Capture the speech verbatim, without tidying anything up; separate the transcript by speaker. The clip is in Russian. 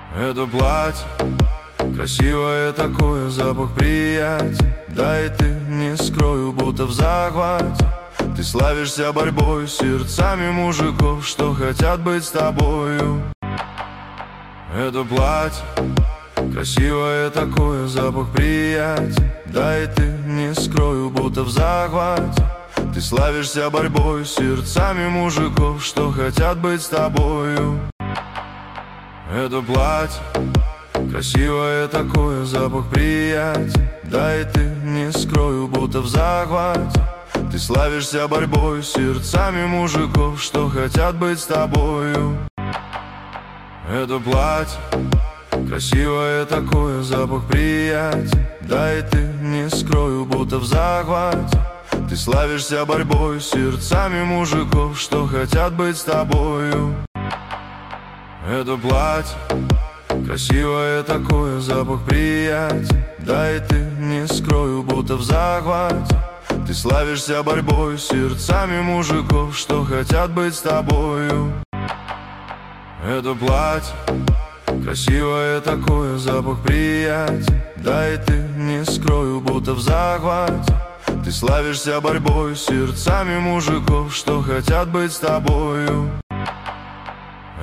Speaker 1: Это платье красивое такое, запах приятен. Да и ты, не скрою, будто в захвате. Ты славишься борьбой с сердцами мужиков, что хотят быть с тобою. Это платье красивое такое, запах приятен. Да и ты, не скрою, будто в захвате. Ты славишься борьбой с сердцами мужиков, что хотят быть с тобою. Это платье красивое такое, запах приятен. Да и ты, не скрою, будто в захвате. Ты славишься борьбой с сердцами мужиков, что хотят быть с тобою. Это платье красивое такое, запах приятен. Да и ты, не скрою, будто в захвате. Ты славишься борьбой с сердцами мужиков, что хотят быть с тобою. Это платье красивое такое, запах приятен. Да и ты, не скрою, будто в захвате. Ты славишься борьбой с сердцами мужиков, что хотят быть с тобою. Это платье красивое такое, запах приятен. Да и ты, не скрою, будто в захвате. Ты славишься борьбой с сердцами мужиков, что хотят быть с тобою.